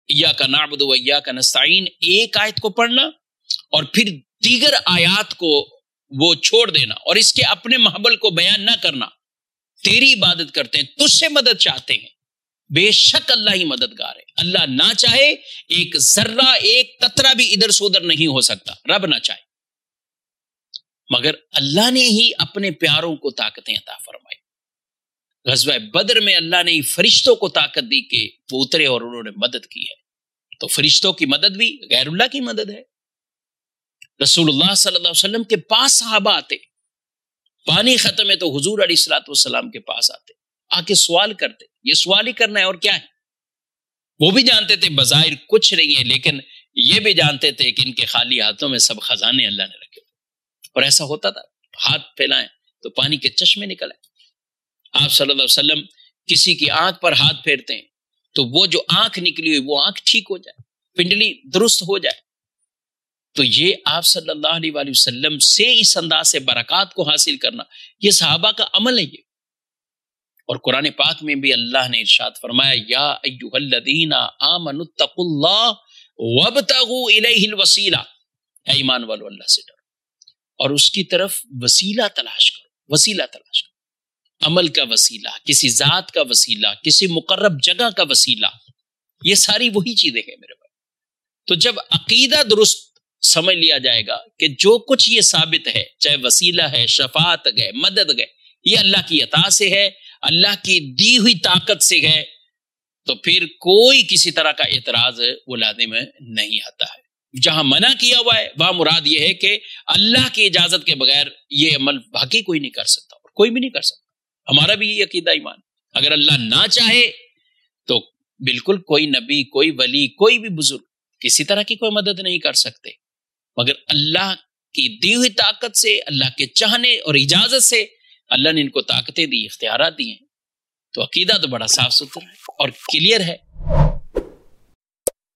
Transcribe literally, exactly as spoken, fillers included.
ایاک نعبد و ایاک نستعین ایک آیت کو پڑھنا اور پھر دیگر آیات کو وہ چھوڑ دینا اور اس کے اپنے محبل کو بیان نہ کرنا. تیری عبادت کرتے ہیں، تجھ سے مدد چاہتے ہیں، بے شک اللہ ہی مددگار ہے. اللہ نہ چاہے ایک ذرہ ایک قطرہ بھی ادھر سے ادھر نہیں ہو سکتا، رب نہ چاہے. مگر اللہ نے ہی اپنے پیاروں کو طاقتیں عطا فرمائی. غزوہ بدر میں اللہ نے فرشتوں کو طاقت دی کہ وہ اترے اور انہوں نے مدد کی ہے. تو فرشتوں کی مدد بھی غیر اللہ کی مدد ہے. رسول اللہ صلی اللہ علیہ وسلم کے پاس صحابہ آتے، پانی ختم ہے تو حضور علیہ الصلوۃ والسلام کے پاس آتے، آ کے سوال کرتے. یہ سوال ہی کرنا ہے اور کیا ہے. وہ بھی جانتے تھے بظاہر کچھ نہیں ہے، لیکن یہ بھی جانتے تھے کہ ان کے خالی ہاتھوں میں سب خزانے اللہ نے رکھے. اور ایسا ہوتا تھا، ہاتھ پھیلائیں تو پانی کے چشمے نکل آئے. آپ صلی اللہ علیہ وسلم کسی کی آنکھ پر ہاتھ پھیرتے ہیں تو وہ جو آنکھ نکلی ہوئی وہ آنکھ ٹھیک ہو جائے، پنڈلی درست ہو جائے. تو یہ آپ صلی اللہ علیہ وآلہ وسلم سے اس انداز سے برکات کو حاصل کرنا، یہ صحابہ کا عمل ہے. یہ اور قرآن پاک میں بھی اللہ نے ارشاد فرمایا یا ایھا الذین آمنوا اتقوا اللہ وابتغوا الیہ الوسیلہ، اے ایمان والو اللہ سے ڈرو اور اس کی طرف وسیلہ تلاش کرو. وسیلہ تلاش کرو، عمل کا وسیلہ، کسی ذات کا وسیلہ، کسی مقرب جگہ کا وسیلہ، یہ ساری وہی چیزیں ہیں میرے بھائی. تو جب عقیدہ درست سمجھ لیا جائے گا کہ جو کچھ یہ ثابت ہے، چاہے وسیلہ ہے، شفاعت ہے، مدد ہے، یہ اللہ کی عطا سے ہے، اللہ کی دی ہوئی طاقت سے ہے، تو پھر کوئی کسی طرح کا اعتراض وہ لازم نہیں آتا ہے. جہاں منع کیا ہوا ہے وہاں مراد یہ ہے کہ اللہ کی اجازت کے بغیر یہ عمل باقی کوئی نہیں کر سکتا اور کوئی بھی نہیں کر سکتا. ہمارا بھی یہ عقیدہ ایمان. اگر اللہ نہ چاہے تو بالکل کوئی نبی، کوئی ولی، کوئی بھی بزرگ کسی طرح کی کوئی مدد نہیں کر سکتے، مگر اللہ کی دی ہوئی طاقت سے، اللہ کے چاہنے اور اجازت سے اللہ نے ان کو طاقتیں دی، اختیارات دی ہیں. تو عقیدہ تو بڑا صاف ستھرا ہے اور کلیئر ہے.